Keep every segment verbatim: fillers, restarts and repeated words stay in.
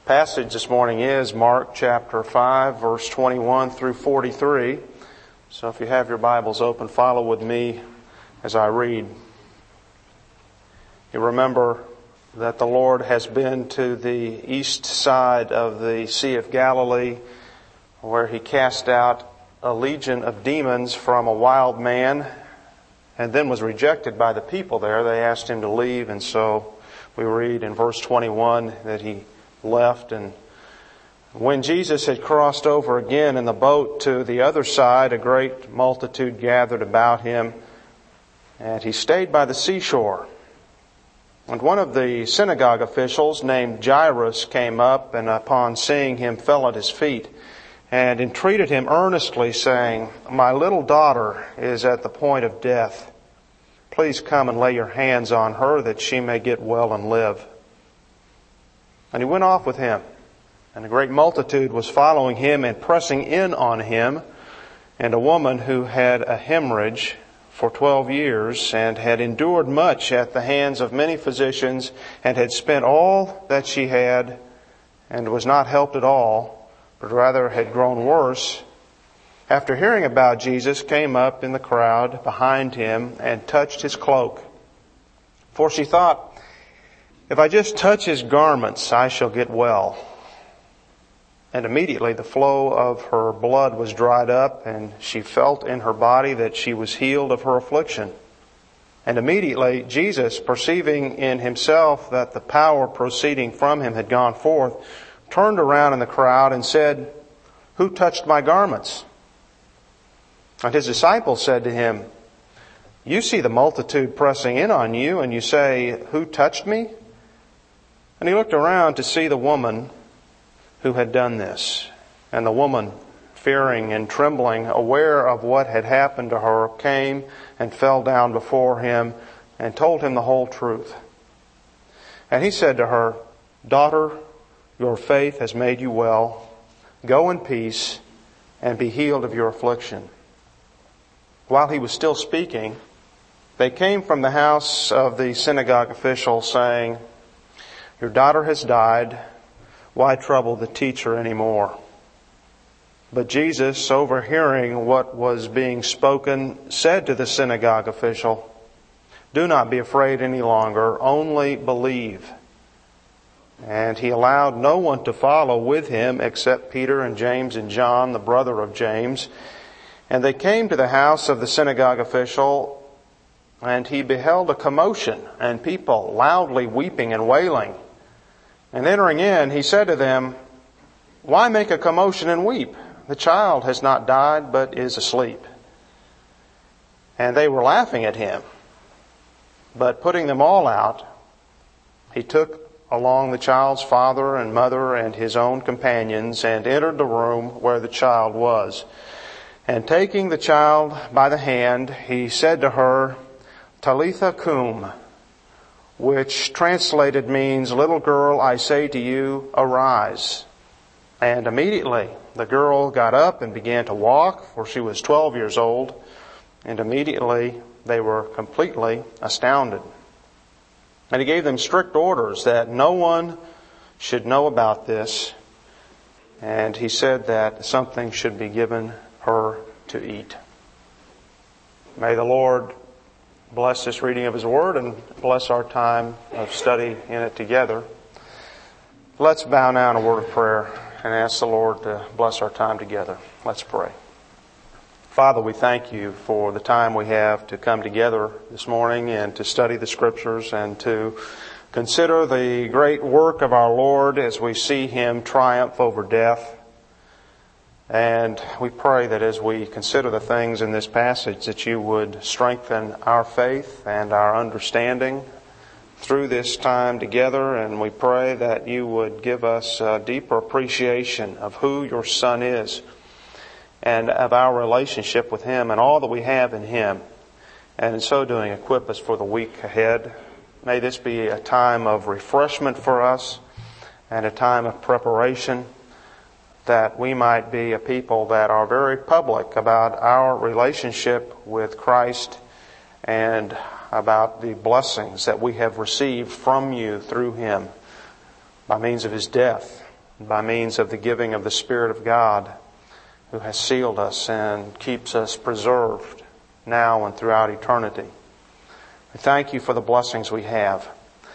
passage this morning is Mark chapter five, verse twenty-one through forty-three. So if you have your Bibles open, follow with me as I read. You remember that the Lord has been to the east side of the Sea of Galilee, where He cast out a legion of demons from a wild man, and then was rejected by the people there. They asked Him to leave, and so we read in verse twenty-one that He left. And when Jesus had crossed over again in the boat to the other side, a great multitude gathered about Him, and He stayed by the seashore. And one of the synagogue officials named Jairus came up, and upon seeing Him fell at His feet and entreated Him earnestly, saying, "My little daughter is at the point of death. Please come and lay your hands on her that she may get well and live." And He went off with him, and a great multitude was following Him and pressing in on Him. And a woman who had a hemorrhage for twelve years and had endured much at the hands of many physicians and had spent all that she had and was not helped at all, but rather had grown worse, after hearing about Jesus, came up in the crowd behind Him and touched His cloak. For she thought, "If I just touch His garments, I shall get well." And immediately the flow of her blood was dried up, and she felt in her body that she was healed of her affliction. And immediately Jesus, perceiving in Himself that the power proceeding from Him had gone forth, turned around in the crowd and said, "Who touched my garments?" And His disciples said to Him, "You see the multitude pressing in on you, and you say, 'Who touched me?'" And He looked around to see the woman who had done this. And the woman, fearing and trembling, aware of what had happened to her, came and fell down before Him and told Him the whole truth. And He said to her, "Daughter, your faith has made you well. Go in peace and be healed of your affliction." While He was still speaking, they came from the house of the synagogue official, saying, "Your daughter has died. Why trouble the teacher any more?" But Jesus, overhearing what was being spoken, said to the synagogue official, "Do not be afraid any longer, only believe." And He allowed no one to follow with Him except Peter and James and John, the brother of James. And they came to the house of the synagogue official, and He beheld a commotion and people loudly weeping and wailing. And entering in, He said to them, "Why make a commotion and weep? The child has not died, but is asleep." And they were laughing at Him. But putting them all out, He took along the child's father and mother and His own companions, and entered the room where the child was. And taking the child by the hand, He said to her, "Talitha cum," which translated means, "Little girl, I say to you, arise." And immediately the girl got up and began to walk, for she was twelve years old. And immediately they were completely astounded. And He gave them strict orders that no one should know about this. And He said that something should be given her to eat. May the Lord bless this reading of His Word and bless our time of study in it together. Let's bow now in a word of prayer and ask the Lord to bless our time together. Let's pray. Father, we thank You for the time we have to come together this morning and to study the Scriptures and to consider the great work of our Lord as we see Him triumph over death. And we pray that as we consider the things in this passage, that You would strengthen our faith and our understanding through this time together. And we pray that You would give us a deeper appreciation of who Your Son is and of our relationship with Him and all that we have in Him. And in so doing, equip us for the week ahead. May this be a time of refreshment for us and a time of preparation, that we might be a people that are very public about our relationship with Christ and about the blessings that we have received from You through Him by means of His death by means of the giving of the Spirit of God, who has sealed us and keeps us preserved now and throughout eternity. We thank you for the blessings we have.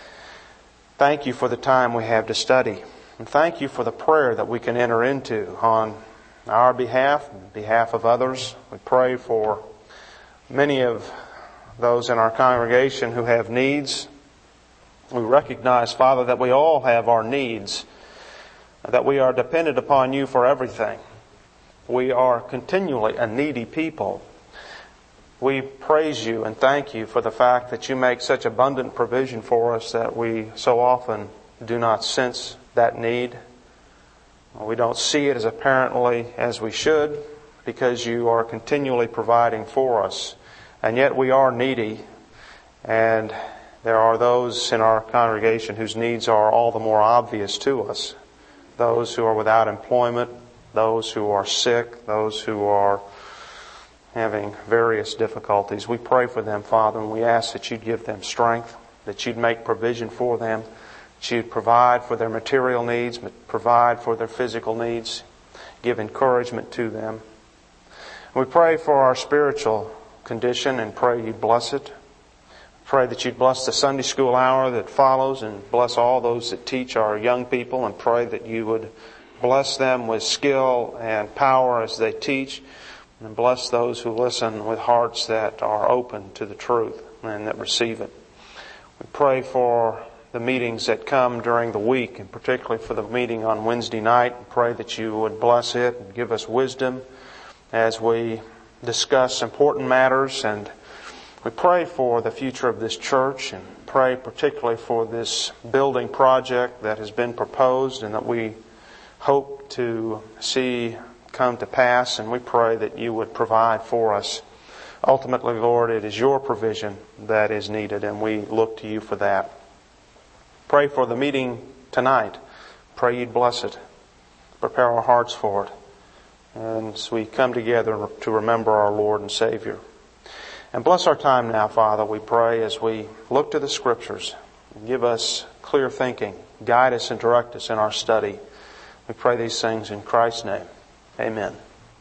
Thank you for the time we have to study. And thank you for the prayer that we can enter into on our behalf and behalf of others. We pray for many of those in our congregation who have needs. We recognize, Father, that we all have our needs, that we are dependent upon you for everything. We are continually a needy people. We praise you and thank you for the fact that you make such abundant provision for us that we so often do not sense that need. We don't see it as apparently as we should because you are continually providing for us. And yet we are needy, and there are those in our congregation whose needs are all the more obvious to us. Those who are without employment, those who are sick, those who are having various difficulties. We pray for them, Father, and we ask that you'd give them strength, that you'd make provision for them, that you'd provide for their material needs, provide for their physical needs, give encouragement to them. We pray for our spiritual condition and pray you'd bless it. Pray that you'd bless the Sunday school hour that follows and bless all those that teach our young people, and pray that you would bless them with skill and power as they teach, and bless those who listen with hearts that are open to the truth and that receive it. We pray for the meetings that come during the week, and particularly for the meeting on Wednesday night. We pray that you would bless it and give us wisdom as we discuss important matters, and we pray for the future of this church and pray particularly for this building project that has been proposed and that we hope to see come to pass, and we pray that you would provide for us. Ultimately, Lord, it is your provision that is needed, and we look to you for that. Pray for the meeting tonight. Pray you'd bless it. Prepare our hearts for it. And as we come together to remember our Lord and Savior. And bless our time now, Father, we pray, as we look to the Scriptures. Give us clear thinking. Guide us and direct us in our study. We pray these things in Christ's name. Amen.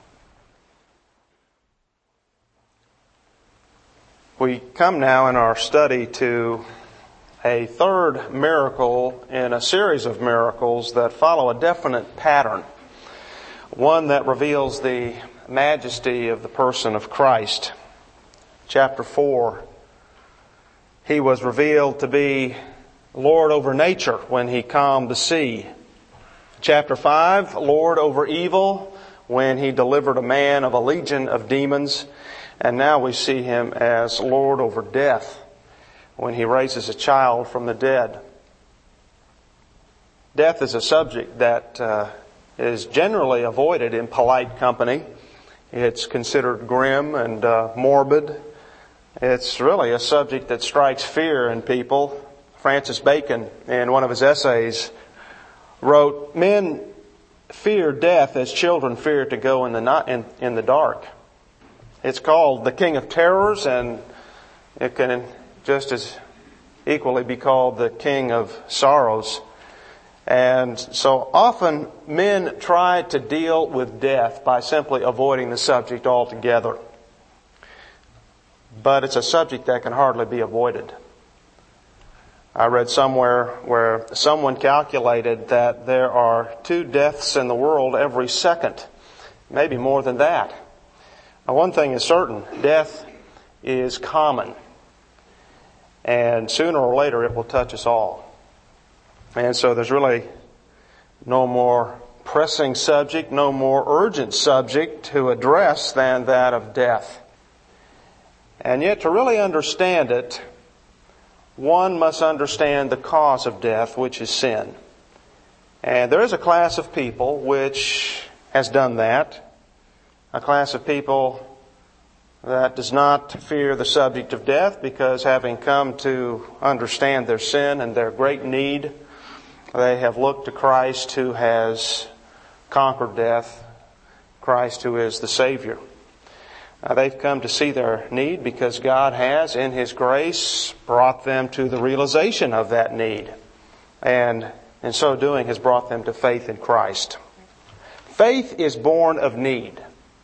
We come now in our study to a third miracle in a series of miracles that follow a definite pattern. One that reveals the majesty of the person of Christ. Chapter four, He was revealed to be Lord over nature when He calmed the sea. Chapter five, Lord over evil when He delivered a man of a legion of demons. And now we see Him as Lord over death when He raises a child from the dead. Death is a subject that uh, is generally avoided in polite company. It's considered grim and uh, morbid. It's really a subject that strikes fear in people. Francis Bacon, in one of his essays, wrote, "Men fear death as children fear to go in the night, in, in the dark." It's called the King of Terrors, and it can just as equally be called the King of Sorrows. And so often men try to deal with death by simply avoiding the subject altogether. But it's a subject that can hardly be avoided. I read somewhere where someone calculated that there are two deaths in the world every second, maybe more than that. Now, one thing is certain, death is common. And sooner or later it will touch us all. And so there's really no more pressing subject, no more urgent subject to address than that of death. And yet to really understand it, one must understand the cause of death, which is sin. And there is a class of people which has done that. A class of people that does not fear the subject of death because, having come to understand their sin and their great need, they have looked to Christ who has conquered death, Christ who is the Savior. Now, they've come to see their need because God has, in His grace, brought them to the realization of that need. And in so doing, has brought them to faith in Christ. Faith is born of need.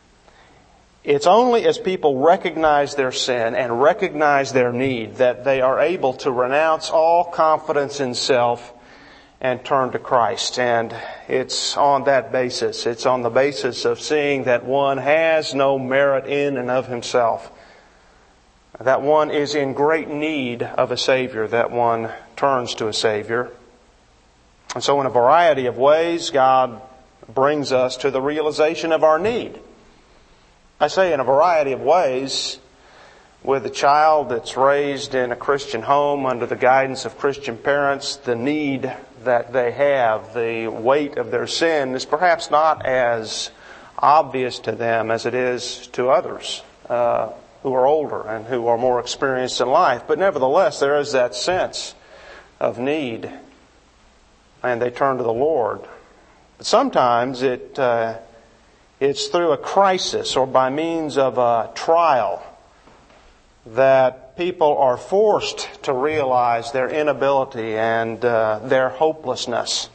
It's only as people recognize their sin and recognize their need that they are able to renounce all confidence in self and turn to Christ. And it's on that basis. It's on the basis of seeing that one has no merit in and of himself, that one is in great need of a Savior, that one turns to a Savior. And so in a variety of ways, God brings us to the realization of our need. I say in a variety of ways. With a child that's raised in a Christian home under the guidance of Christian parents, the need that they have, the weight of their sin, is perhaps not as obvious to them as it is to others uh, who are older and who are more experienced in life. But nevertheless, there is that sense of need, and they turn to the Lord. But sometimes it uh, it's through a crisis or by means of a trial that people are forced to realize their inability and uh, their hopelessness,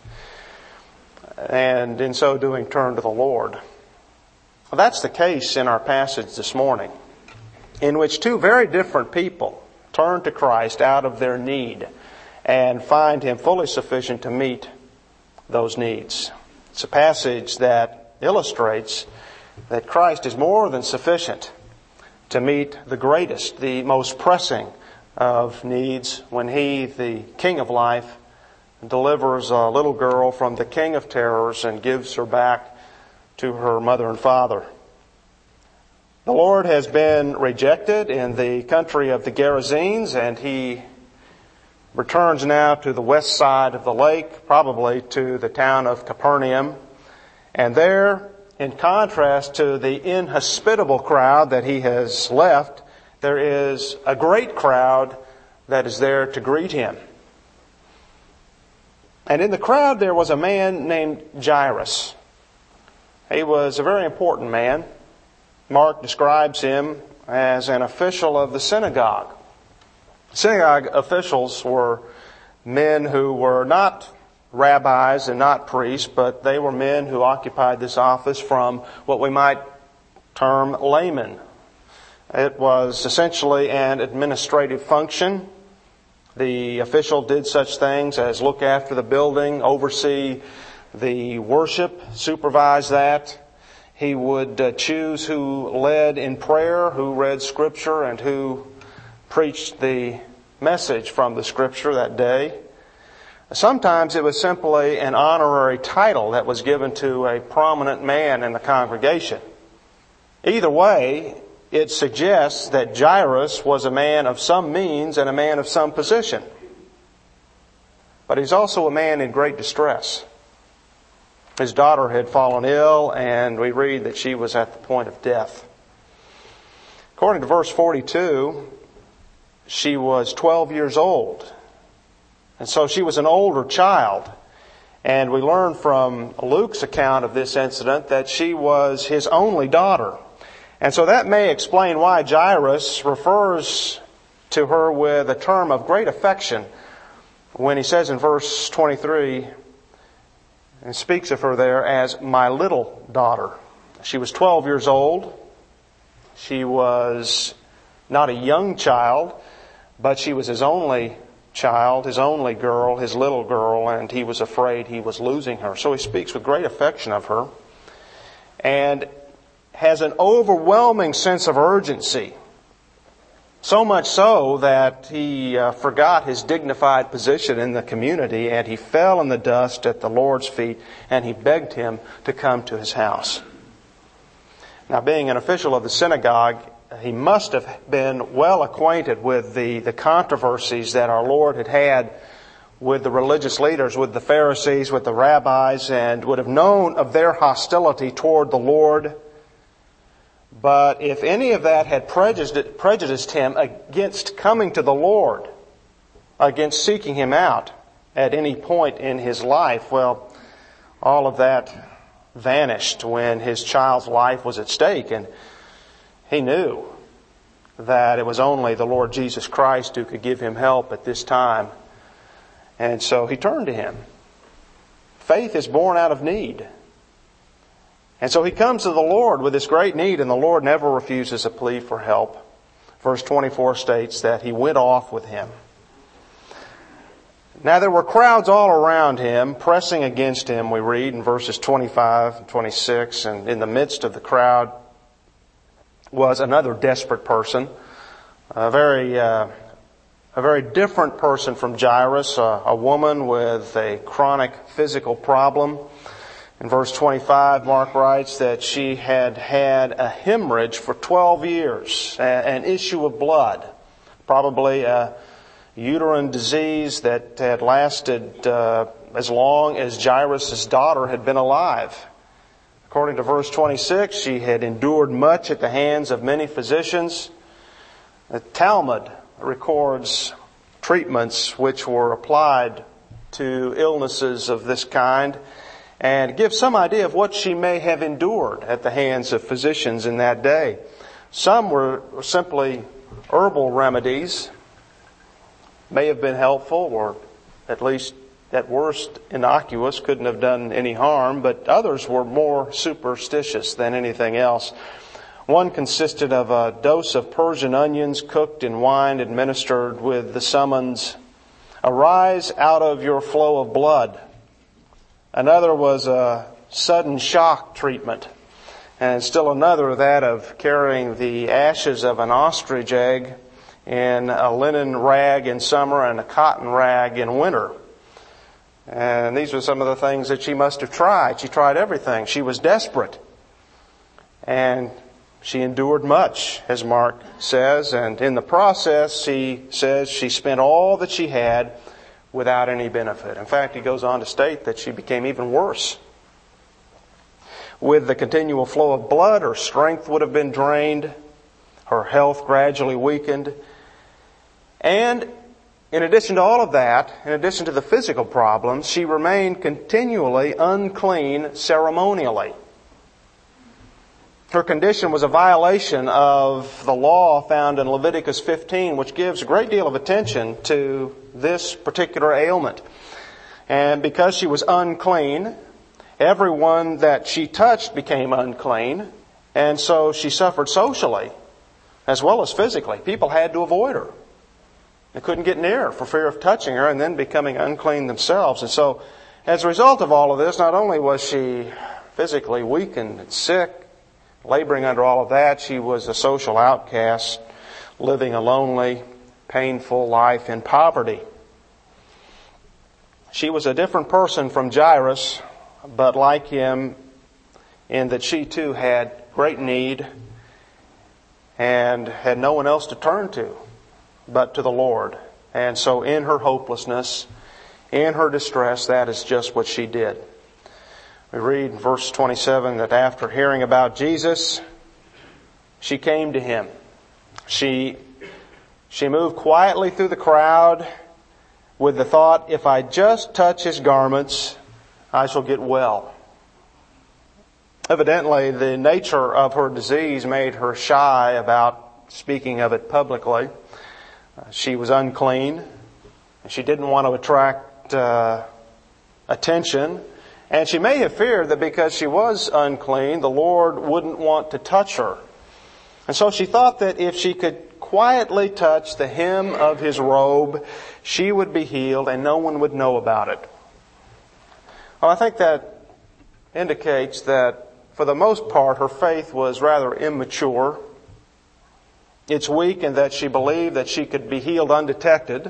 and in so doing turn to the Lord. Well, that's the case in our passage this morning, in which two very different people turn to Christ out of their need and find Him fully sufficient to meet those needs. It's a passage that illustrates that Christ is more than sufficient to meet the greatest, the most pressing of needs when He, the King of life, delivers a little girl from the King of terrors and gives her back to her mother and father. The Lord has been rejected in the country of the Gerasenes, and He returns now to the west side of the lake, probably to the town of Capernaum. And there, in contrast to the inhospitable crowd that He has left, there is a great crowd that is there to greet Him. And in the crowd there was a man named Jairus. He was a very important man. Mark describes him as an official of the synagogue. Synagogue officials were men who were not rabbis and not priests, but they were men who occupied this office from what we might term laymen. It was essentially an administrative function. The official did such things as look after the building, oversee the worship, supervise that. He would uh, choose who led in prayer, who read Scripture, and who preached the message from the Scripture that day. Sometimes it was simply an honorary title that was given to a prominent man in the congregation. Either way, it suggests that Jairus was a man of some means and a man of some position. But he's also a man in great distress. His daughter had fallen ill, and we read that she was at the point of death. According to verse forty-two, she was twelve years old. And so she was an older child. And we learn from Luke's account of this incident that she was his only daughter. And so that may explain why Jairus refers to her with a term of great affection when he says in verse twenty-three, and speaks of her there as my little daughter. She was twelve years old. She was not a young child, but she was his only child, his only girl, his little girl, and he was afraid he was losing her. So he speaks with great affection of her and has an overwhelming sense of urgency. So much so that he uh, forgot his dignified position in the community, and he fell in the dust at the Lord's feet, and he begged Him to come to his house. Now, being an official of the synagogue, he must have been well acquainted with the, the controversies that our Lord had had with the religious leaders, with the Pharisees, with the rabbis, and would have known of their hostility toward the Lord. But if any of that had prejudiced, prejudiced him against coming to the Lord, against seeking Him out at any point in his life, well, all of that vanished when his child's life was at stake. And he knew that it was only the Lord Jesus Christ who could give him help at this time. And so he turned to Him. faith is born out of need. And so he comes to the Lord with this great need, and the Lord never refuses a plea for help. Verse twenty-four states that he went off with him. Now there were crowds all around him, pressing against him, we read in verses twenty-five and twenty-six. And in the midst of the crowd was another desperate person, a very, uh, a very different person from Jairus, a, a woman with a chronic physical problem. In verse twenty-five, Mark writes that she had had a hemorrhage for twelve years, an issue of blood, probably a uterine disease that had lasted uh, as long as Jairus' daughter had been alive. According to verse twenty-six, she had endured much at the hands of many physicians. The Talmud records treatments which were applied to illnesses of this kind, and gives some idea of what she may have endured at the hands of physicians in that day. Some were simply herbal remedies, may have been helpful, or at least at worst innocuous, couldn't have done any harm, but others were more superstitious than anything else. One consisted of a dose of Persian onions cooked in wine administered with the summons, "Arise out of your flow of blood." Another was a sudden shock treatment. And still another, that of carrying the ashes of an ostrich egg in a linen rag in summer and a cotton rag in winter. And these were some of the things that she must have tried. She tried everything. She was desperate. And she endured much, as Mark says. And in the process, he says she spent all that she had without any benefit. In fact, he goes on to state that she became even worse. With the continual flow of blood, her strength would have been drained, her health gradually weakened. And in addition to all of that, in addition to the physical problems, she remained continually unclean ceremonially. Her condition was a violation of the law found in Leviticus fifteen, which gives a great deal of attention to this particular ailment. And because she was unclean, everyone that she touched became unclean, and so she suffered socially as well as physically. People had to avoid her. They couldn't get near her for fear of touching her and then becoming unclean themselves. And so as a result of all of this, not only was she physically weakened and sick, laboring under all of that, she was a social outcast, living a lonely, painful life in poverty. She was a different person from Jairus, but like him in that she too had great need and had no one else to turn to but to the Lord. And so in her hopelessness, in her distress, that is just what she did. We read in verse twenty-seven that after hearing about Jesus, she came to him. She, she moved quietly through the crowd with the thought, if I just touch his garments, I shall get well. Evidently, the nature of her disease made her shy about speaking of it publicly. Uh, she was unclean. She didn't want to attract uh, attention. And she may have feared that because she was unclean, the Lord wouldn't want to touch her. And so she thought that if she could quietly touch the hem of his robe, she would be healed and no one would know about it. Well, I think that indicates that for the most part her faith was rather immature. It's weak in that she believed that she could be healed undetected.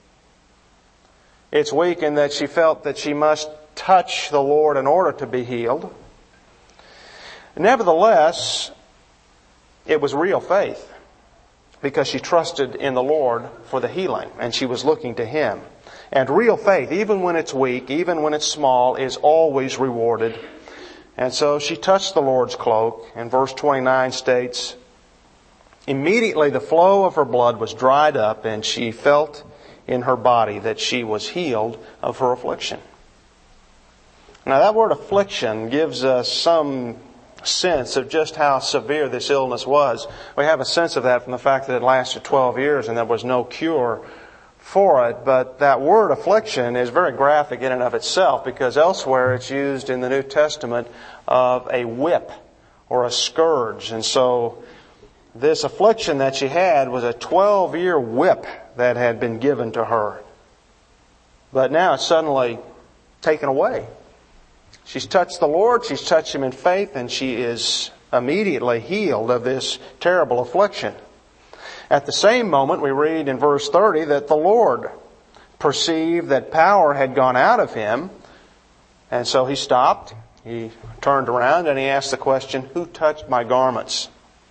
It's weak in that she felt that she must touch the Lord in order to be healed. Nevertheless, it was real faith because she trusted in the Lord for the healing and she was looking to Him. And real faith, even when it's weak, even when it's small, is always rewarded. And so she touched the Lord's cloak, and verse twenty-nine states, immediately the flow of her blood was dried up, and she felt in her body that she was healed of her affliction. Now that word affliction gives us some sense of just how severe this illness was. We have a sense of that from the fact that it lasted twelve years and there was no cure for it, but that word affliction is very graphic in and of itself, because elsewhere it's used in the New Testament of a whip or a scourge. And so this affliction that she had was a twelve-year whip that had been given to her. But now it's suddenly taken away. She's touched the Lord, she's touched Him in faith, and she is immediately healed of this terrible affliction. At the same moment, we read in verse thirty that the Lord perceived that power had gone out of him, and so He stopped. He turned around and He asked the question, "Who touched my garments?"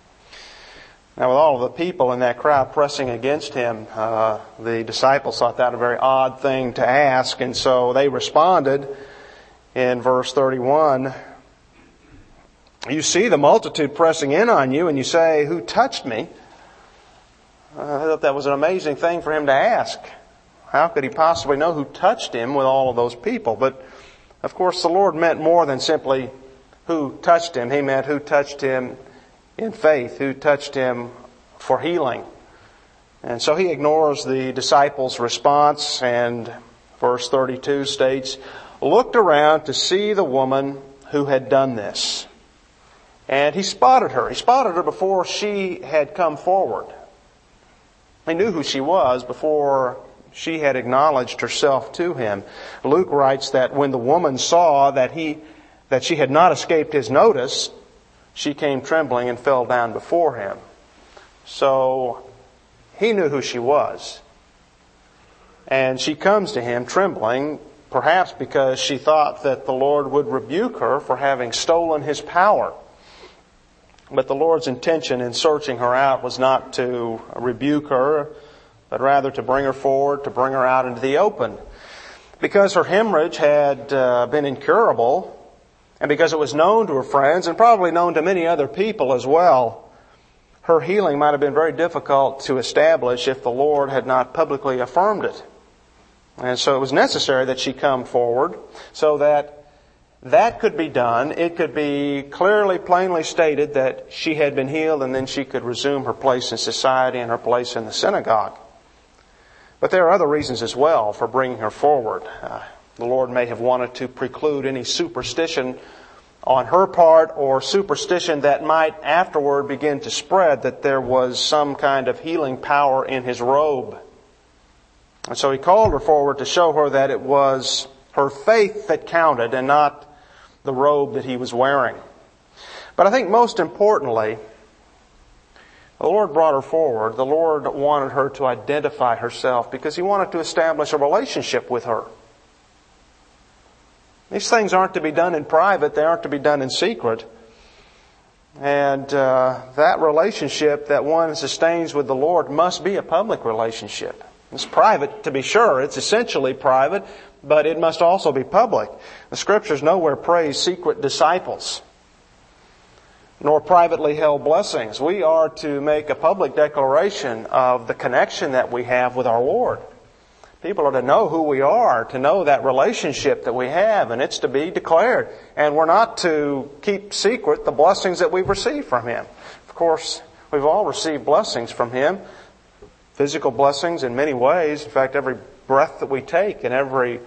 Now, with all of the people in that crowd pressing against Him, uh, the disciples thought that a very odd thing to ask, and so they responded in verse thirty-one, "You see the multitude pressing in on you, and you say, 'Who touched me?'" I thought that was an amazing thing for Him to ask. How could He possibly know who touched Him with all of those people? But, of course, the Lord meant more than simply who touched Him. He meant who touched Him in faith, who touched Him for healing. And so He ignores the disciples' response, and verse thirty-two states, "Looked around to see the woman who had done this." And He spotted her. He spotted her before she had come forward. He knew who she was before she had acknowledged herself to Him. Luke writes that when the woman saw that he, that she had not escaped His notice, she came trembling and fell down before Him. So He knew who she was. And she comes to Him trembling, perhaps because she thought that the Lord would rebuke her for having stolen His power. But the Lord's intention in searching her out was not to rebuke her, but rather to bring her forward, to bring her out into the open. Because her hemorrhage had uh, been incurable, and because it was known to her friends, and probably known to many other people as well, her healing might have been very difficult to establish if the Lord had not publicly affirmed it. And so it was necessary that she come forward so that that could be done. It could be clearly, plainly stated that she had been healed, and then she could resume her place in society and her place in the synagogue. But there are other reasons as well for bringing her forward. Uh, the Lord may have wanted to preclude any superstition on her part, or superstition that might afterward begin to spread that there was some kind of healing power in His robe. And so He called her forward to show her that it was her faith that counted and not the robe that He was wearing. But I think most importantly, the Lord brought her forward. The Lord wanted her to identify herself because He wanted to establish a relationship with her. These things aren't to be done in private. They aren't to be done in secret. And uh, that relationship that one sustains with the Lord must be a public relationship. It's private, to be sure. It's essentially private, but it must also be public. The Scriptures nowhere praise secret disciples, nor privately held blessings. We are to make a public declaration of the connection that we have with our Lord. People are to know who we are, to know that relationship that we have, and it's to be declared. And we're not to keep secret the blessings that we've received from Him. Of course, we've all received blessings from Him. Physical blessings in many ways. In fact, every breath that we take and every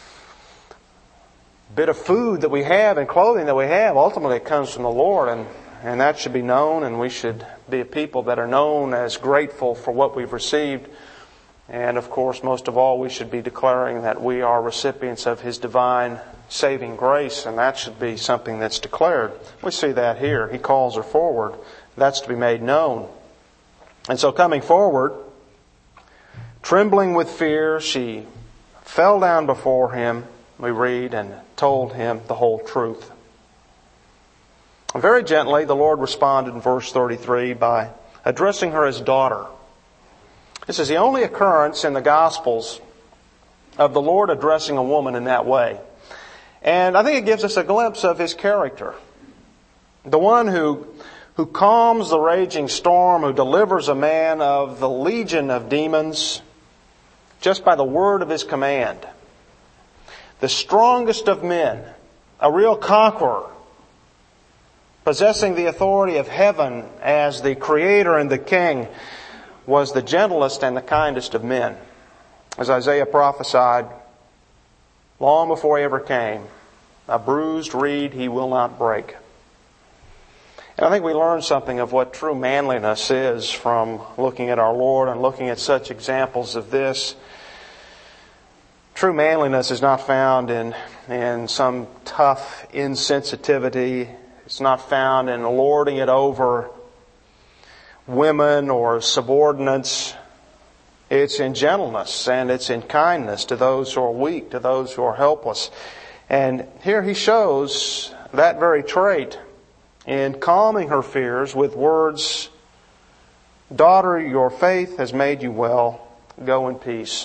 bit of food that we have and clothing that we have, ultimately it comes from the Lord, and, and that should be known, and we should be a people that are known as grateful for what we've received. And of course, most of all, we should be declaring that we are recipients of His divine saving grace, and that should be something that's declared. We see that here. He calls her forward. That's to be made known. And so coming forward, trembling with fear, she fell down before Him, we read, and told Him the whole truth. Very gently, the Lord responded in verse thirty-three by addressing her as daughter. This is the only occurrence in the Gospels of the Lord addressing a woman in that way. And I think it gives us a glimpse of His character. The one who who calms the raging storm, who delivers a man of the legion of demons just by the word of His command. The strongest of men, a real conqueror, possessing the authority of heaven as the Creator and the King, was the gentlest and the kindest of men. As Isaiah prophesied long before he ever came, a bruised reed he will not break. And I think we learn something of what true manliness is from looking at our Lord and looking at such examples of this. True manliness is not found in, in some tough insensitivity. It's not found in lording it over women or subordinates. It's in gentleness and it's in kindness to those who are weak, to those who are helpless. And here he shows that very trait in calming her fears with words, "Daughter, your faith has made you well. Go in peace."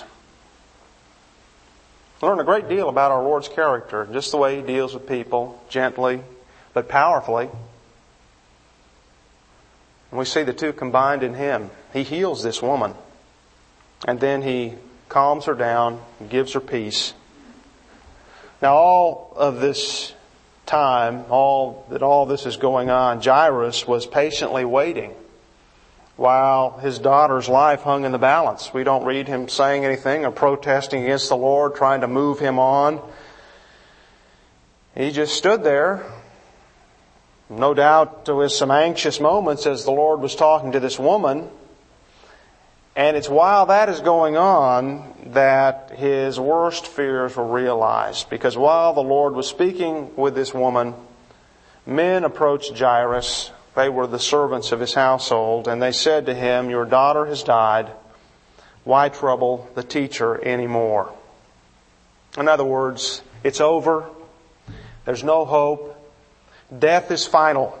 We learn a great deal about our Lord's character, just the way He deals with people, gently but powerfully. And we see the two combined in Him. He heals this woman, and then He calms her down and gives her peace. Now, all of this time, all that all this is going on, Jairus was patiently waiting while his daughter's life hung in the balance. We don't read him saying anything or protesting against the Lord, trying to move him on. He just stood there. No doubt there was some anxious moments as the Lord was talking to this woman. And it's while that is going on that his worst fears were realized. Because while the Lord was speaking with this woman, men approached Jairus. They were the servants of his household. And they said to him, "Your daughter has died. Why trouble the teacher anymore?" In other words, it's over. There's no hope. Death is final.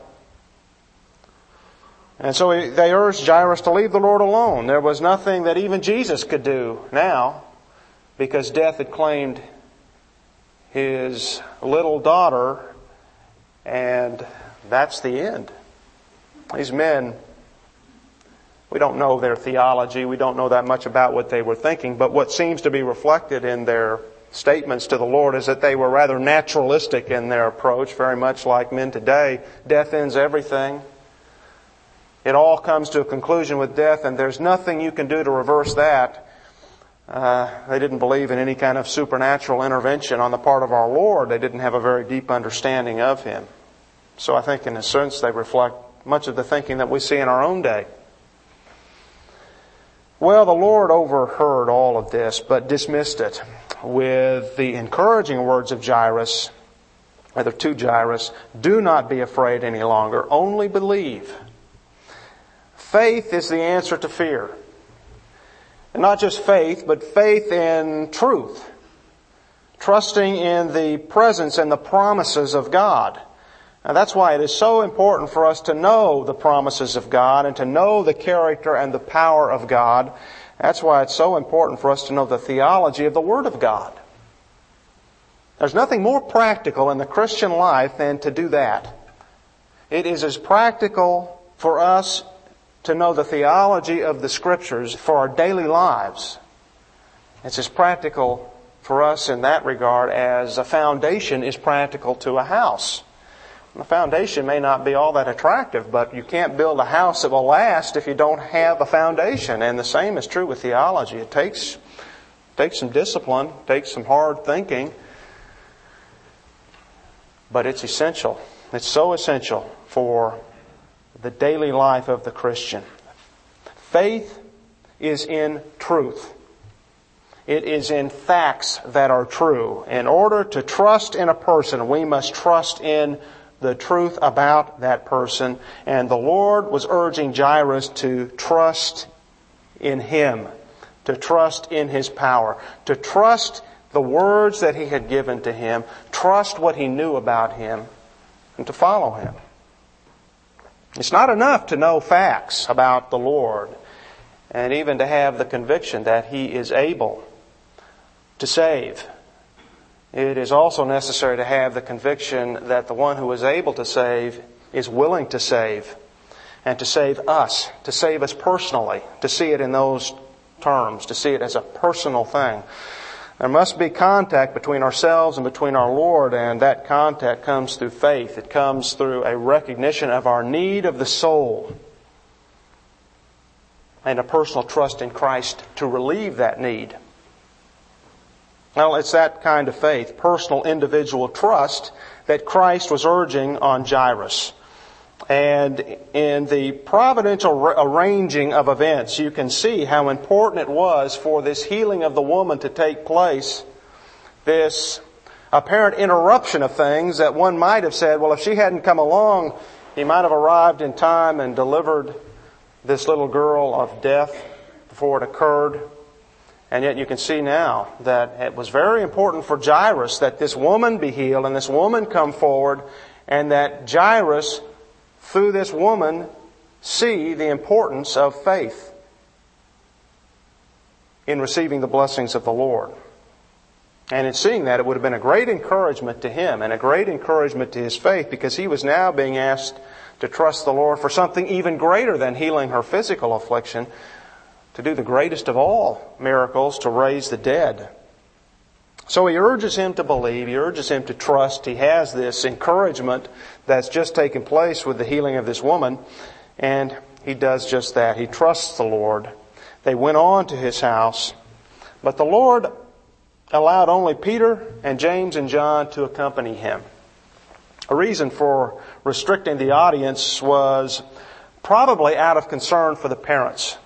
And so they urged Jairus to leave the Lord alone. There was nothing that even Jesus could do now, because death had claimed his little daughter, and that's the end. These men, we don't know their theology. We don't know that much about what they were thinking. But what seems to be reflected in their statements to the Lord is that they were rather naturalistic in their approach, very much like men today. Death ends everything. It all comes to a conclusion with death, and there's nothing you can do to reverse that. Uh, they didn't believe in any kind of supernatural intervention on the part of our Lord. They didn't have a very deep understanding of Him. So I think in a sense they reflect much of the thinking that we see in our own day. Well, the Lord overheard all of this, but dismissed it with the encouraging words of Jairus, rather to Jairus, "Do not be afraid any longer, only believe." Faith is the answer to fear. And not just faith, but faith in truth. Trusting in the presence and the promises of God. And that's why it is so important for us to know the promises of God and to know the character and the power of God. That's why it's so important for us to know the theology of the Word of God. There's nothing more practical in the Christian life than to do that. It is as practical for us to know the theology of the Scriptures for our daily lives. It's as practical for us in that regard as a foundation is practical to a house. The foundation may not be all that attractive, but you can't build a house that will last if you don't have a foundation. And the same is true with theology. It takes, takes some discipline, takes some hard thinking, but it's essential. It's so essential for the daily life of the Christian. Faith is in truth. It is in facts that are true. In order to trust in a person, we must trust in the truth about that person. And the Lord was urging Jairus to trust in Him, to trust in His power, to trust the words that He had given to him, trust what he knew about Him, and to follow Him. It's not enough to know facts about the Lord and even to have the conviction that He is able to save. It is also necessary to have the conviction that the one who is able to save is willing to save, and to save us, to save us personally, to see it in those terms, to see it as a personal thing. There must be contact between ourselves and between our Lord, and that contact comes through faith. It comes through a recognition of our need of the soul and a personal trust in Christ to relieve that need. Well, it's that kind of faith, personal individual trust, that Christ was urging on Jairus. And in the providential arranging of events, you can see how important it was for this healing of the woman to take place. This apparent interruption of things that one might have said, well, if she hadn't come along, he might have arrived in time and delivered this little girl of death before it occurred. And yet you can see now that it was very important for Jairus that this woman be healed and this woman come forward, and that Jairus, through this woman, see the importance of faith in receiving the blessings of the Lord. And in seeing that, it would have been a great encouragement to him and a great encouragement to his faith, because he was now being asked to trust the Lord for something even greater than healing her physical affliction, to do the greatest of all miracles, to raise the dead. So he urges him to believe, he urges him to trust. He has this encouragement that's just taken place with the healing of this woman, and he does just that. He trusts the Lord. They went on to his house, but the Lord allowed only Peter and James and John to accompany him. A reason for restricting the audience was probably out of concern for the parents.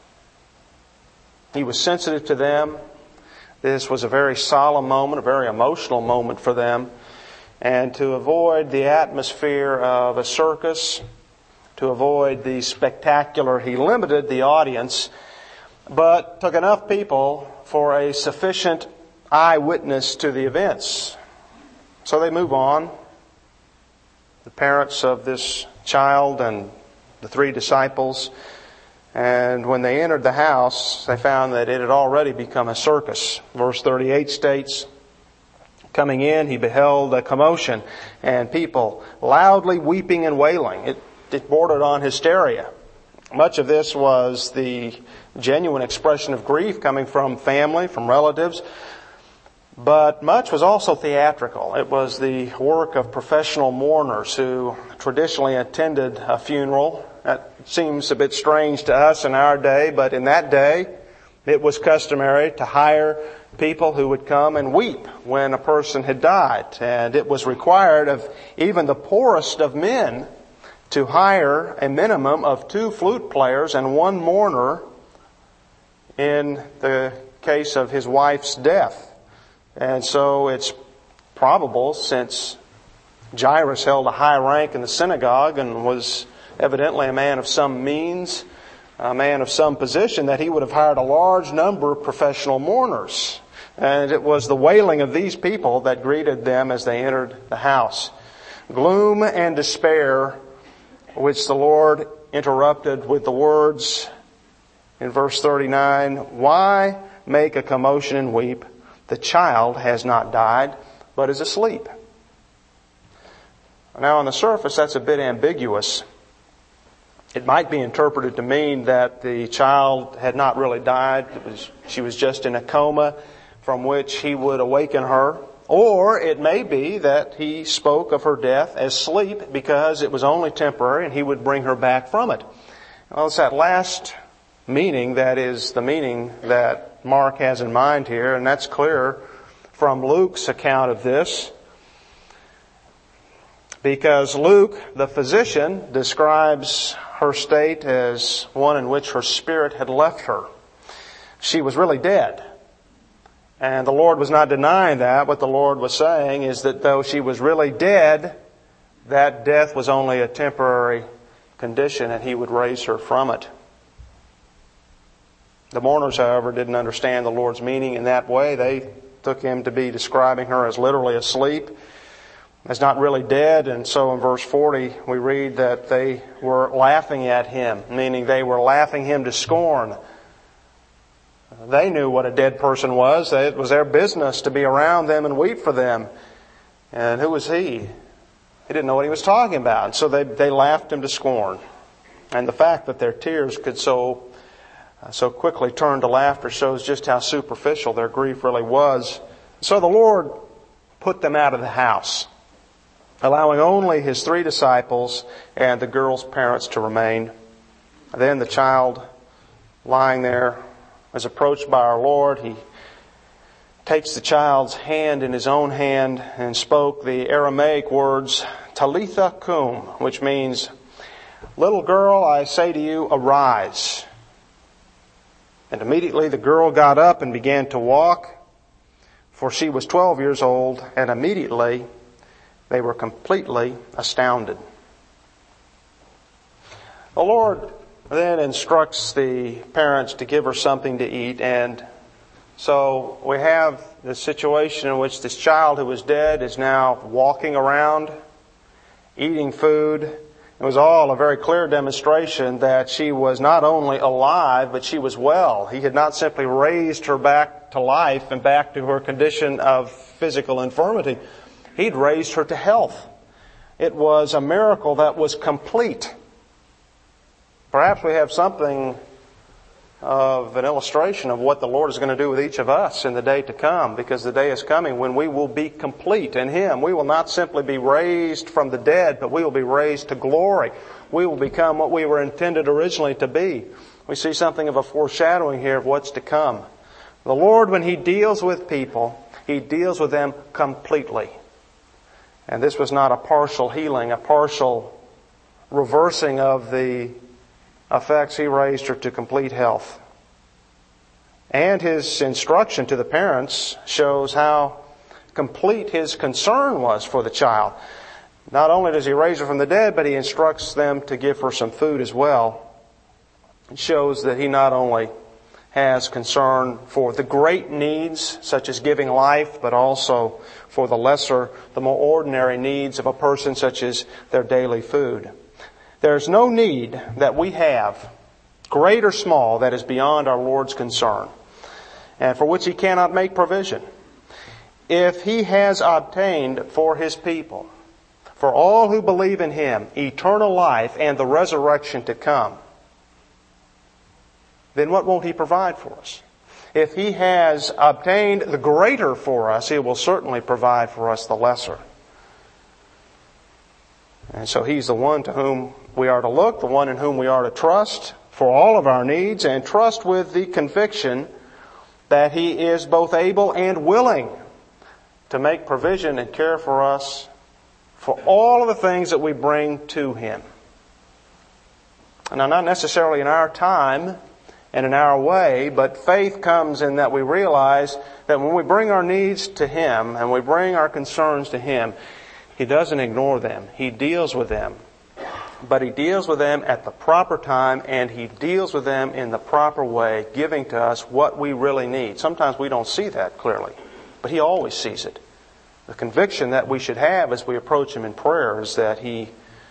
He was sensitive to them. This was a very solemn moment, a very emotional moment for them. And to avoid the atmosphere of a circus, to avoid the spectacular, he limited the audience, but took enough people for a sufficient eyewitness to the events. So they move on. The parents of this child and the three disciples. And when they entered the house, they found that it had already become a circus. Verse thirty-eight states, coming in, he beheld a commotion and people loudly weeping and wailing. It, it bordered on hysteria. Much of this was the genuine expression of grief coming from family, from relatives. But much was also theatrical. It was the work of professional mourners who traditionally attended a funeral. That seems a bit strange to us in our day, but in that day, it was customary to hire people who would come and weep when a person had died. And it was required of even the poorest of men to hire a minimum of two flute players and one mourner in the case of his wife's death. And so it's probable, since Jairus held a high rank in the synagogue and was evidently a man of some means, a man of some position, that he would have hired a large number of professional mourners. And it was the wailing of these people that greeted them as they entered the house. Gloom and despair, which the Lord interrupted with the words in verse thirty-nine, "Why make a commotion and weep? The child has not died, but is asleep." Now, on the surface, that's a bit ambiguous. It might be interpreted to mean that the child had not really died. It was, she was just in a coma from which he would awaken her. Or it may be that he spoke of her death as sleep because it was only temporary and he would bring her back from it. Well, it's that last meaning that is the meaning that Mark has in mind here, and that's clear from Luke's account of this, because Luke, the physician, describes her state as one in which her spirit had left her. She was really dead. And the Lord was not denying that. What the Lord was saying is that though she was really dead, that death was only a temporary condition and he would raise her from it. The mourners, however, didn't understand the Lord's meaning in that way. They took him to be describing her as literally asleep, as not really dead. And so in verse forty, we read that they were laughing at him, meaning they were laughing him to scorn. They knew what a dead person was. It was their business to be around them and weep for them. And who was he? He didn't know what he was talking about. And so they, they laughed him to scorn. And the fact that their tears could so so quickly turn to laughter shows just how superficial their grief really was. So the Lord put them out of the house, allowing only his three disciples and the girl's parents to remain. Then the child, lying there, was approached by our Lord. He takes the child's hand in his own hand and spoke the Aramaic words, Talitha cum, which means, little girl, I say to you, arise. And immediately the girl got up and began to walk, for she was twelve years old, and immediately they were completely astounded. The Lord then instructs the parents to give her something to eat, and so we have the situation in which this child who was dead is now walking around, eating food. It was all a very clear demonstration that she was not only alive, but she was well. He had not simply raised her back to life and back to her condition of physical infirmity. He'd raised her to health. It was a miracle that was complete. Perhaps we have something of an illustration of what the Lord is going to do with each of us in the day to come, because the day is coming when we will be complete in Him. We will not simply be raised from the dead, but we will be raised to glory. We will become what we were intended originally to be. We see something of a foreshadowing here of what's to come. The Lord, when He deals with people, He deals with them completely. And this was not a partial healing, a partial reversing of the effects. He raised her to complete health. And His instruction to the parents shows how complete His concern was for the child. Not only does He raise her from the dead, but He instructs them to give her some food as well. It shows that He not only has concern for the great needs, such as giving life, but also for the lesser, the more ordinary needs of a person, such as their daily food. There's no need that we have, great or small, that is beyond our Lord's concern, and for which He cannot make provision. If He has obtained for His people, for all who believe in Him, eternal life and the resurrection to come, then what won't He provide for us? If He has obtained the greater for us, He will certainly provide for us the lesser. And so He's the one to whom we are to look, the one in whom we are to trust for all of our needs, and trust with the conviction that He is both able and willing to make provision and care for us for all of the things that we bring to Him. Now, not necessarily in our time and in our way, but faith comes in that we realize that when we bring our needs to Him and we bring our concerns to Him, He doesn't ignore them. He deals with them. But He deals with them at the proper time, and He deals with them in the proper way, giving to us what we really need. Sometimes we don't see that clearly, but He always sees it. The conviction that we should have as we approach Him in prayer is that He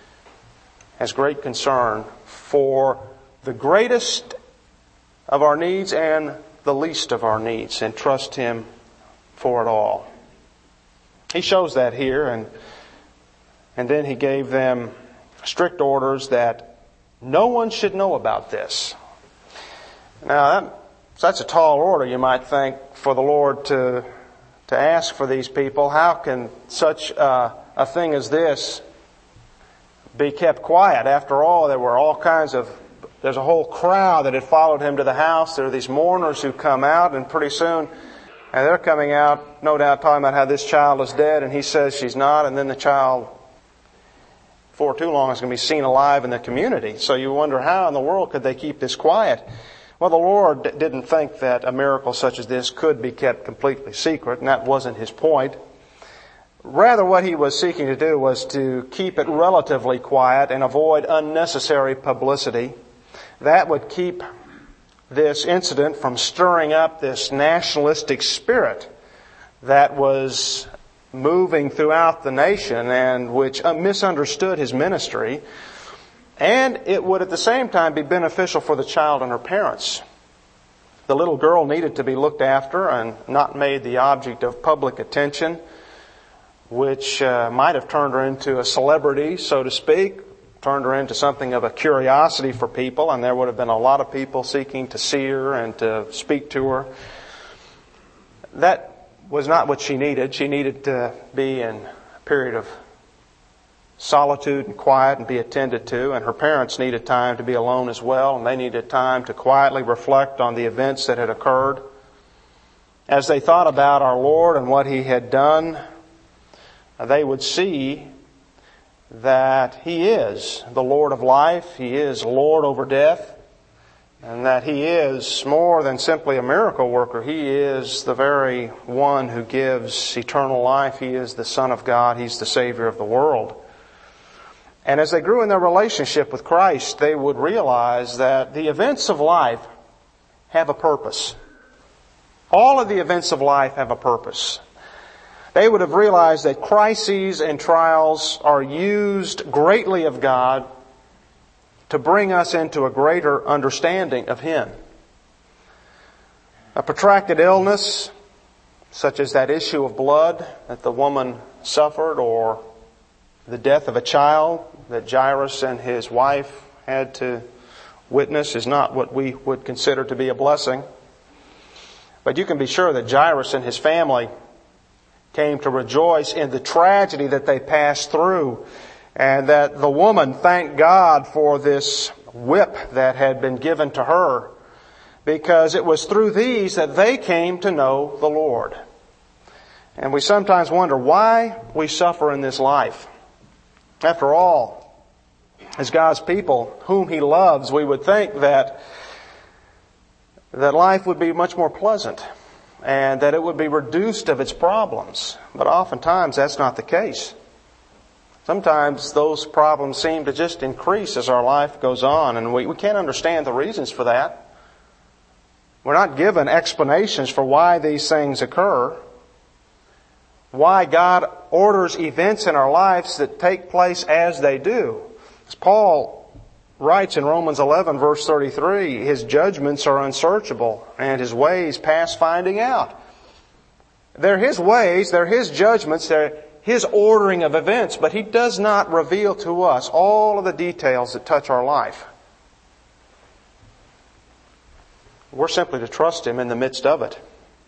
has great concern for the greatest of our needs and the least of our needs, and trust Him for it all. He shows that here, and and then He gave them strict orders that no one should know about this. Now, that, that's a tall order, you might think, for the Lord to to ask for these people. How can such uh, a thing as this be kept quiet? After all, there were all kinds of, there's a whole crowd that had followed Him to the house. There are these mourners who come out, and pretty soon, and they're coming out, no doubt talking about how this child is dead, and He says she's not, and then the child, before too long, is going to be seen alive in the community. So you wonder, how in the world could they keep this quiet? Well, the Lord didn't think that a miracle such as this could be kept completely secret, and that wasn't His point. Rather, what He was seeking to do was to keep it relatively quiet and avoid unnecessary publicity. That would keep this incident from stirring up this nationalistic spirit that was moving throughout the nation and which misunderstood His ministry. And it would at the same time be beneficial for the child and her parents. The little girl needed to be looked after and not made the object of public attention, which uh, might have turned her into a celebrity, so to speak, turned her into something of a curiosity for people, and there would have been a lot of people seeking to see her and to speak to her. That was not what she needed. She needed to be in a period of solitude and quiet and be attended to, and her parents needed time to be alone as well, and they needed time to quietly reflect on the events that had occurred. as they thought about our Lord and what He had done, they would see that He is the Lord of life, He is Lord over death, and that He is more than simply a miracle worker. He is the very one who gives eternal life. He is the Son of God. He's the Savior of the world. And as they grew in their relationship with Christ, they would realize that the events of life have a purpose. All of the events of life have a purpose. They would have realized that crises and trials are used greatly of God to bring us into a greater understanding of Him. A protracted illness, such as that issue of blood that the woman suffered, or the death of a child that Jairus and his wife had to witness, is not what we would consider to be a blessing. But you can be sure that Jairus and his family came to rejoice in the tragedy that they passed through, and that the woman thanked God for this whip that had been given to her, because it was through these that they came to know the Lord. And we sometimes wonder why we suffer in this life. After all, as God's people, whom He loves, we would think that that life would be much more pleasant and that it would be reduced of its problems. But oftentimes that's not the case. Sometimes those problems seem to just increase as our life goes on, and we, we can't understand the reasons for that. We're not given explanations for why these things occur, why God orders events in our lives that take place as they do. As Paul writes in Romans eleven, verse thirty-three, His judgments are unsearchable, and His ways past finding out. They're His ways, they're His judgments, they're His ordering of events, but He does not reveal to us all of the details that touch our life. We're simply to trust Him in the midst of it.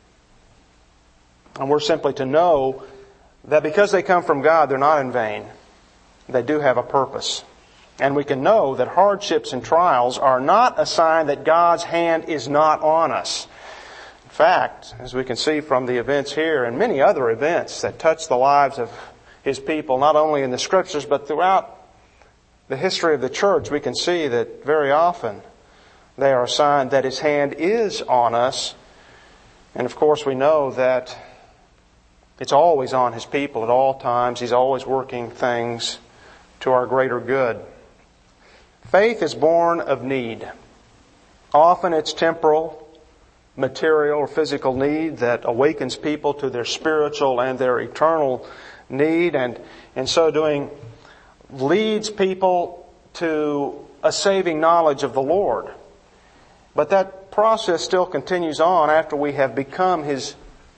And we're simply to know that because they come from God, they're not in vain. They do have a purpose. And we can know that hardships and trials are not a sign that God's hand is not on us. In fact, as we can see from the events here and many other events that touch the lives of His people, not only in the Scriptures, but throughout the history of the church, we can see that very often they are a sign that His hand is on us. And of course we know that it's always on His people at all times. He's always working things to our greater good. Faith is born of need. Often it's temporal, material, or physical need that awakens people to their spiritual and their eternal need, and in so doing leads people to a saving knowledge of the Lord. But that process still continues on after we have become His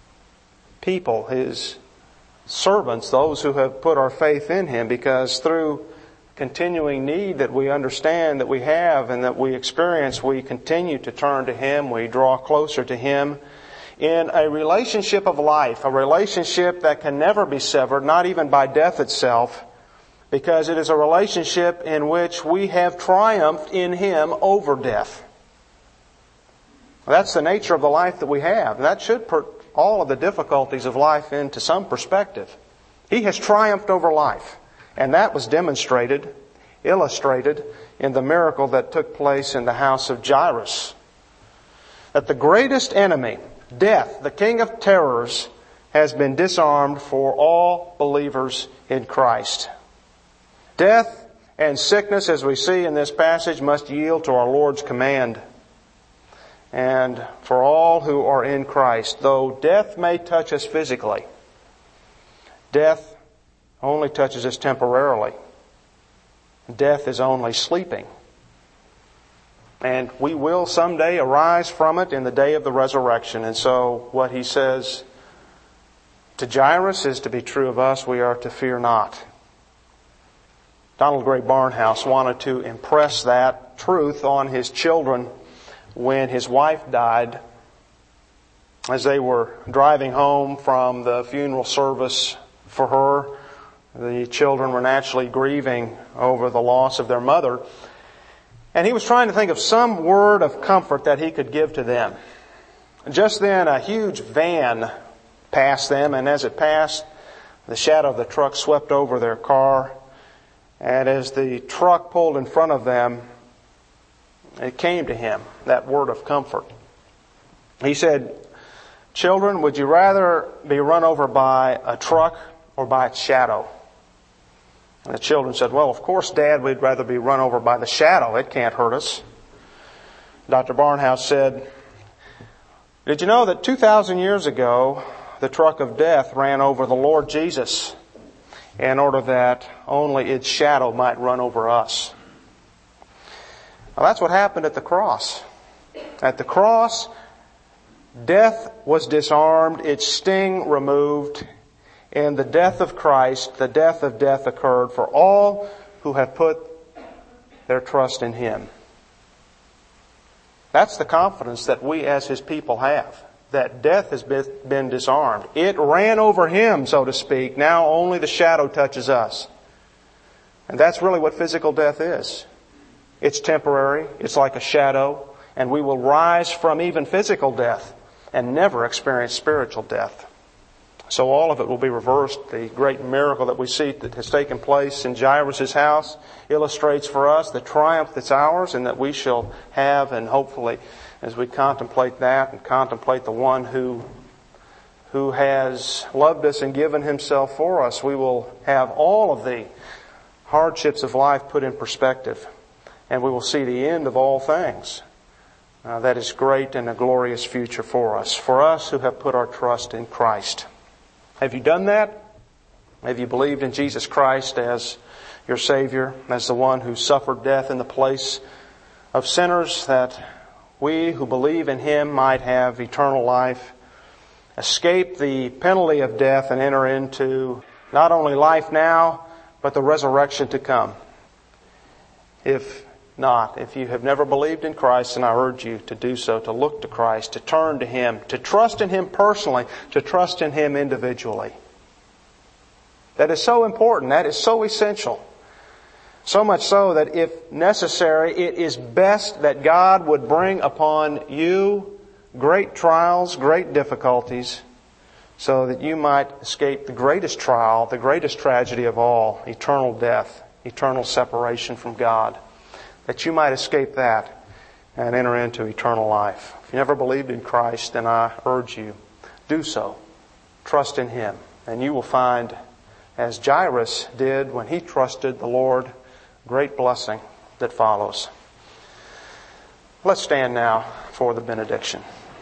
people, His servants, those who have put our faith in Him, because through continuing need that we understand that we have and that we experience, we continue to turn to Him, we draw closer to Him in a relationship of life, a relationship that can never be severed, not even by death itself, because it is a relationship in which we have triumphed in Him over death. That's the nature of the life that we have. That should put all of the difficulties of life into some perspective. He has triumphed over life. And that was demonstrated, illustrated in the miracle that took place in the house of Jairus. That the greatest enemy, death, the king of terrors, has been disarmed for all believers in Christ. Death and sickness, as we see in this passage, must yield to our Lord's command. And for all who are in Christ, though death may touch us physically, death only touches us temporarily. Death is only sleeping. And we will someday arise from it in the day of the resurrection. And so what He says to Jairus is to be true of us. We are to fear not. Donald Gray Barnhouse wanted to impress that truth on his children when his wife died. As they were driving home from the funeral service for her, the children were naturally grieving over the loss of their mother. And he was trying to think of some word of comfort that he could give to them. Just then, a huge van passed them, and as it passed, the shadow of the truck swept over their car. And as the truck pulled in front of them, it came to him, that word of comfort. He said, "Children, would you rather be run over by a truck or by its shadow?" And the children said, "Well, of course, Dad, we'd rather be run over by the shadow. It can't hurt us." Doctor Barnhouse said, "Did you know that two thousand years ago, the truck of death ran over the Lord Jesus in order that only its shadow might run over us?" Well, that's what happened at the cross. At the cross, death was disarmed, its sting removed. In the death of Christ, the death of death occurred for all who have put their trust in Him. That's the confidence that we as His people have, that death has been disarmed. It ran over Him, so to speak. Now only the shadow touches us. And that's really what physical death is. It's temporary. It's like a shadow. And we will rise from even physical death and never experience spiritual death. So all of it will be reversed. The great miracle that we see that has taken place in Jairus' house illustrates for us the triumph that's ours and that we shall have. And hopefully, as we contemplate that and contemplate the one who, who has loved us and given Himself for us, we will have all of the hardships of life put in perspective. And we will see the end of all things. Uh, that is great and a glorious future for us. For us who have put our trust in Christ. Have you done that? Have you believed in Jesus Christ as your Savior, as the one who suffered death in the place of sinners, that we who believe in Him might have eternal life, escape the penalty of death, and enter into not only life now, but the resurrection to come? If not, if you have never believed in Christ, then I urge you to do so, to look to Christ, to turn to Him, to trust in Him personally, to trust in Him individually. That is so important. That is so essential. So much so that if necessary, it is best that God would bring upon you great trials, great difficulties, so that you might escape the greatest trial, the greatest tragedy of all, eternal death, eternal separation from God. That you might escape that and enter into eternal life. If you never believed in Christ, then I urge you, do so. Trust in Him. And you will find, as Jairus did when he trusted the Lord, great blessing that follows. Let's stand now for the benediction.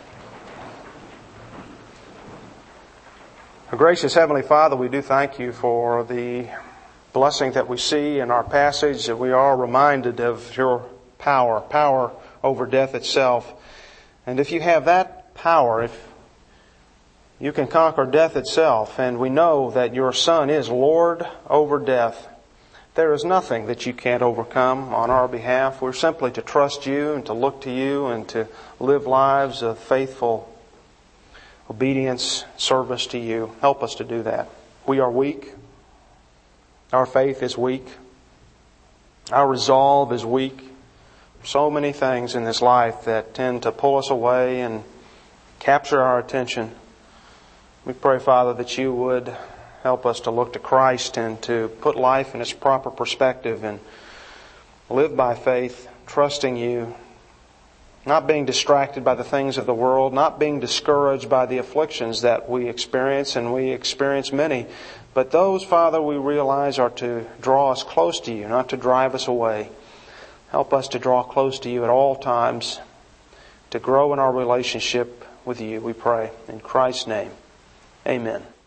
Our gracious Heavenly Father, we do thank You for the blessing that we see in our passage, that we are reminded of Your power, power over death itself. And if You have that power, if You can conquer death itself, and we know that Your Son is Lord over death, there is nothing that You can't overcome on our behalf. We're simply to trust You and to look to You and to live lives of faithful obedience, service to You. Help us to do that. We are weak. Our faith is weak. Our resolve is weak. So many things in this life that tend to pull us away and capture our attention. We pray, Father, that You would help us to look to Christ and to put life in its proper perspective and live by faith, trusting You, not being distracted by the things of the world, not being discouraged by the afflictions that we experience, and we experience many. But those, Father, we realize are to draw us close to You, not to drive us away. Help us to draw close to You at all times, to grow in our relationship with You, we pray. In Christ's name, amen.